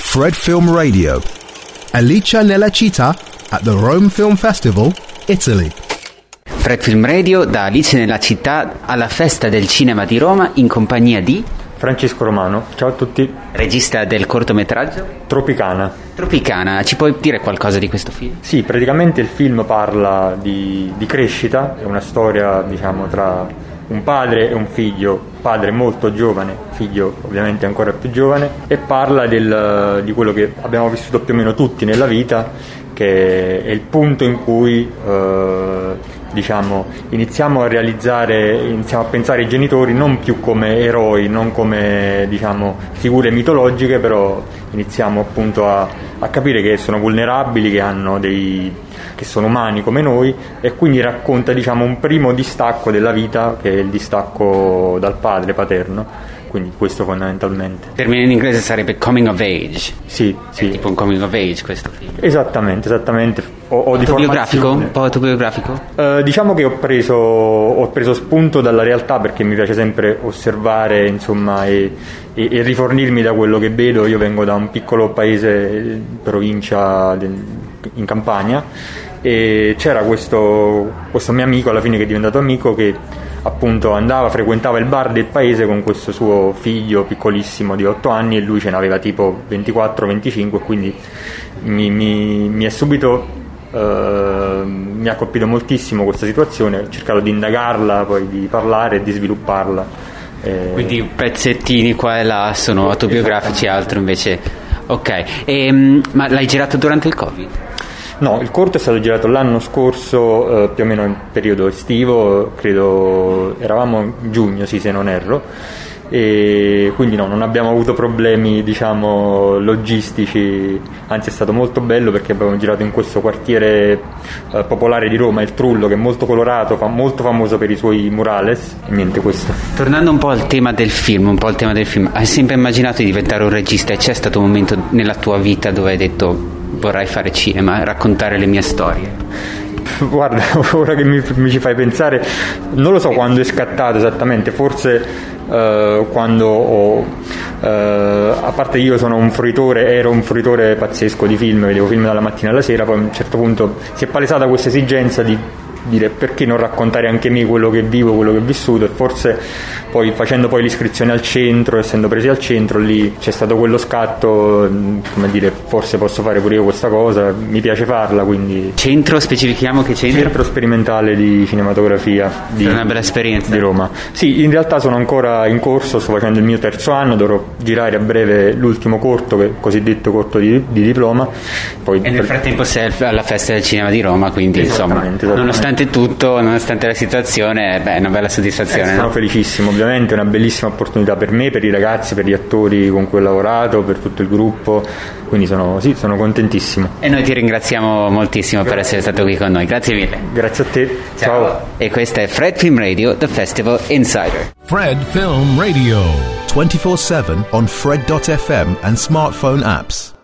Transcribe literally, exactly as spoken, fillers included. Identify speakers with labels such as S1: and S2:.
S1: Fred Film Radio. Alicia nella città at the Rome Film Festival, Italy.
S2: Fred Film Radio da Alice nella città alla Festa del Cinema di Roma in compagnia di
S3: Francesco Romano. Ciao a tutti.
S2: Regista del cortometraggio
S3: Tropicana.
S2: Tropicana, ci puoi dire qualcosa di questo film?
S3: Sì, praticamente il film parla di, di crescita, è una storia, diciamo, tra un padre e un figlio, padre molto giovane, figlio ovviamente ancora più giovane, e parla del, di quello che abbiamo vissuto più o meno tutti nella vita, che è il punto in cui eh, diciamo iniziamo a realizzare, iniziamo a pensare ai genitori non più come eroi, non come, diciamo, figure mitologiche, però iniziamo appunto a, a capire che sono vulnerabili, che hanno dei che sono umani come noi, e quindi racconta, diciamo, un primo distacco della vita, che è il distacco dal padre paterno. Quindi questo fondamentalmente.
S2: Il termine in inglese sarebbe coming of age.
S3: Sì, sì.
S2: È tipo un coming of age questo film.
S3: Esattamente, esattamente. O, o di
S2: autobiografico? Un po' autobiografico?
S3: Uh, diciamo che ho preso, ho preso spunto dalla realtà, perché mi piace sempre osservare, insomma, e, e, e rifornirmi da quello che vedo. Io vengo da un piccolo paese, provincia del, in Campania, e c'era questo, questo mio amico, alla fine, che è diventato amico, che appunto andava, frequentava il bar del paese con questo suo figlio piccolissimo di otto anni, e lui ce n'aveva tipo ventiquattro venticinque, quindi mi, mi, mi è subito eh, mi ha colpito moltissimo questa situazione. Ho cercato di indagarla, poi di parlare e di svilupparla.
S2: Eh... Quindi pezzettini qua e là sono autobiografici, altro invece. Ok, e, ma l'hai girato durante il Covid?
S3: No, il corto è stato girato l'anno scorso, eh, più o meno in periodo estivo, credo eravamo in giugno, sì, se non erro, e quindi no, non abbiamo avuto problemi, diciamo, logistici, anzi è stato molto bello, perché abbiamo girato in questo quartiere eh, popolare di Roma, il Trullo, che è molto colorato, fa, molto famoso per i suoi murales, e niente, questo.
S2: Tornando un po' al tema del film, un po' al tema del film, hai sempre immaginato di diventare un regista, e c'è stato un momento nella tua vita dove hai detto vorrei fare cinema, raccontare le mie storie?
S3: Guarda, ora che mi, mi ci fai pensare, non lo so quando è scattato esattamente, forse eh, quando ho eh, a parte io sono un fruitore, ero un fruitore pazzesco di film, vedevo film dalla mattina alla sera, poi a un certo punto si è palesata questa esigenza di dire perché non raccontare anche me quello che vivo, quello che ho vissuto, e forse poi facendo poi l'iscrizione al centro, essendo presi al centro, lì c'è stato quello scatto, come dire, forse posso fare pure io questa cosa, mi piace farla, quindi.
S2: Centro, specifichiamo che centro?
S3: Centro sperimentale di cinematografia di,
S2: è una bella esperienza
S3: di Roma. Sì, in realtà sono ancora in corso, sto facendo il mio terzo anno, dovrò girare a breve l'ultimo corto, che è il cosiddetto corto di, di diploma. Poi
S2: e nel frattempo sei alla Festa del Cinema di Roma, quindi insomma, nonostante tutto, nonostante la situazione, beh, è una bella soddisfazione.
S3: Eh, sono
S2: no?
S3: felicissimo, ovviamente è una bellissima opportunità per me, per i ragazzi, per gli attori con cui ho lavorato, per tutto il gruppo, quindi sono, sì, sono contentissimo.
S2: E noi ti ringraziamo moltissimo Grazie. per essere stato qui con noi, grazie mille.
S3: Grazie a te. Ciao. Ciao.
S2: E questa è Fred Film Radio, The Festival Insider.
S1: Fred Film Radio, twenty-four seven on Fred dot f m and smartphone apps.